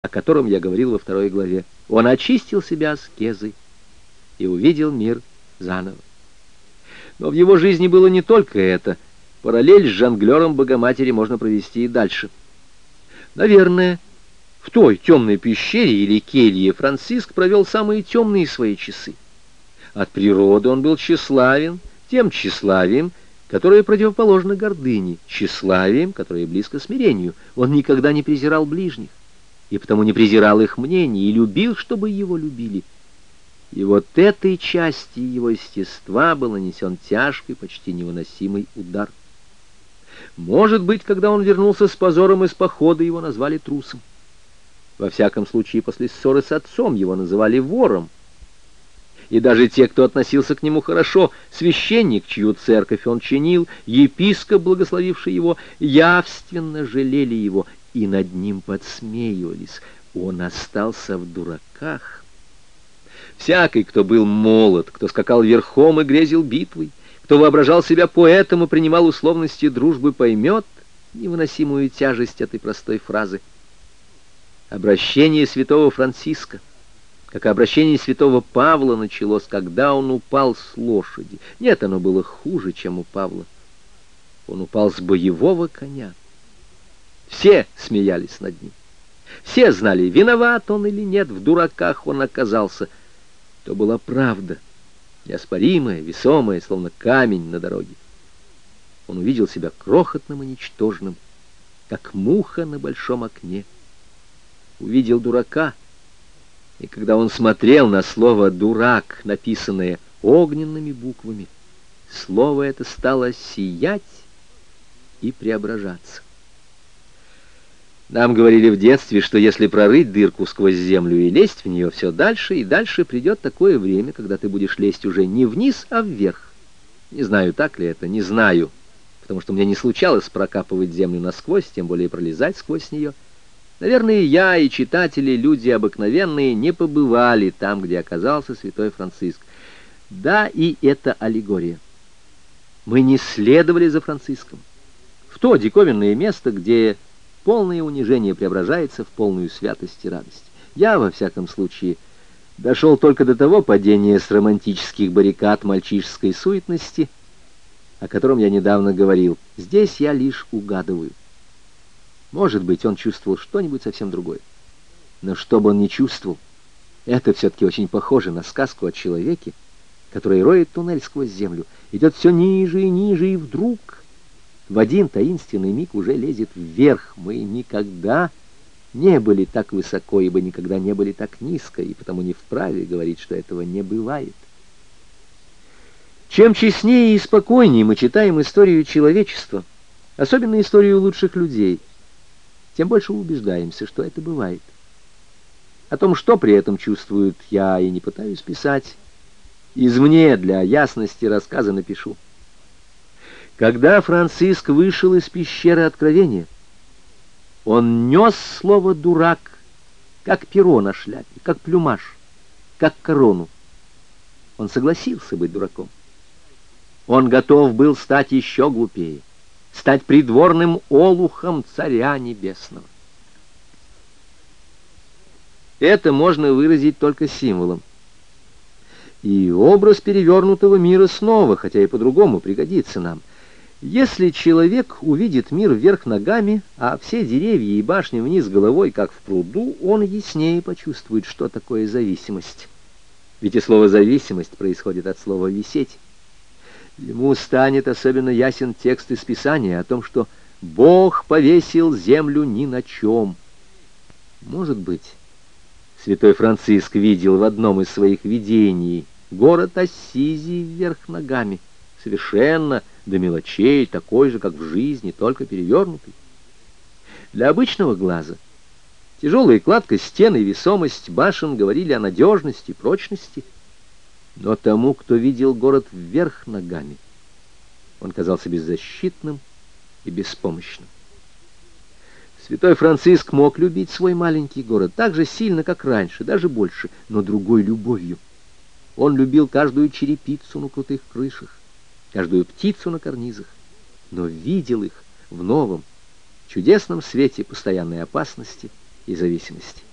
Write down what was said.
котором я говорил во 2 главе. Он очистил себя аскезой и увидел мир заново. Но в его жизни было не только это. Параллель с жонглером Богоматери можно провести и дальше. Наверное, в той темной пещере или келье Франциск провел самые темные свои часы. От природы он был тщеславен, тем тщеславием, которое противоположно гордыне, тщеславием, которое близко смирению. Он никогда не презирал ближних, и потому не презирал их мнений, и любил, чтобы его любили. И вот этой части его естества был нанесен тяжкий, почти невыносимый удар. Может быть, когда он вернулся с позором из похода, его назвали трусом. Во всяком случае, после ссоры с отцом его называли вором. И даже те, кто относился к нему хорошо, священник, чью церковь он чинил, епископ, благословивший его, явственно жалели его и над ним подсмеивались. Он остался в дураках. Всякий, кто был молод, кто скакал верхом и грезил битвой, кто воображал себя поэтом и принимал условности дружбы, поймет невыносимую тяжесть этой простой фразы. Обращение святого Франциска, как и обращение святого Павла, началось, когда он упал с лошади. Нет, оно было хуже, чем у Павла. Он упал с боевого коня. Все смеялись над ним. Все знали, виноват он или нет, в дураках он оказался. То была правда, неоспоримая, весомая, словно камень на дороге. Он увидел себя крохотным и ничтожным, как муха на большом окне. Увидел дурака, и когда он смотрел на слово «дурак», написанное огненными буквами, слово это стало сиять и преображаться. Нам говорили в детстве, что если прорыть дырку сквозь землю и лезть в нее все дальше и дальше, придет такое время, когда ты будешь лезть уже не вниз, а вверх. Не знаю, так ли это, не знаю, потому что мне не случалось прокапывать землю насквозь, тем более пролезать сквозь нее. Наверное, я и читатели, люди обыкновенные, не побывали там, где оказался святой Франциск. Да, и это аллегория. Мы не следовали за Франциском в то диковинное место, где полное унижение преображается в полную святость и радость. Я, во всяком случае, дошел только до того падения с романтических баррикад мальчишеской суетности, о котором я недавно говорил. Здесь я лишь угадываю. Может быть, он чувствовал что-нибудь совсем другое. Но что бы он ни чувствовал, это все-таки очень похоже на сказку о человеке, который роет туннель сквозь землю, идет все ниже и ниже, и вдруг в один таинственный миг уже лезет вверх. Мы никогда не были так высоко, ибо никогда не были так низко, и потому не вправе говорить, что этого не бывает. Чем честнее и спокойнее мы читаем историю человечества, особенно историю лучших людей, тем больше убеждаемся, что это бывает. О том, что при этом чувствуют, я и не пытаюсь писать. Извне для ясности рассказа напишу. Когда Франциск вышел из пещеры Откровения, он нес слово «дурак», как перо на шляпе, как плюмаж, как корону. Он согласился быть дураком. Он готов был стать еще глупее, стать придворным олухом Царя Небесного. Это можно выразить только символом. И образ перевернутого мира снова, хотя и по-другому, пригодится нам. Если человек увидит мир вверх ногами, а все деревья и башни вниз головой, как в пруду, он яснее почувствует, что такое зависимость. Ведь и слово «зависимость» происходит от слова «висеть». Ему станет особенно ясен текст из Писания о том, что Бог повесил землю ни на чем. Может быть, святой Франциск видел в одном из своих видений город Ассизии вверх ногами, совершенно до мелочей, такой же, как в жизни, только перевернутый. Для обычного глаза тяжелая кладка стен и весомость башен говорили о надежности, прочности. Но тому, кто видел город вверх ногами, он казался беззащитным и беспомощным. Святой Франциск мог любить свой маленький город так же сильно, как раньше, даже больше, но другой любовью. Он любил каждую черепицу на крутых крышах, каждую птицу на карнизах, но видел их в новом, чудесном свете постоянной опасности и зависимости.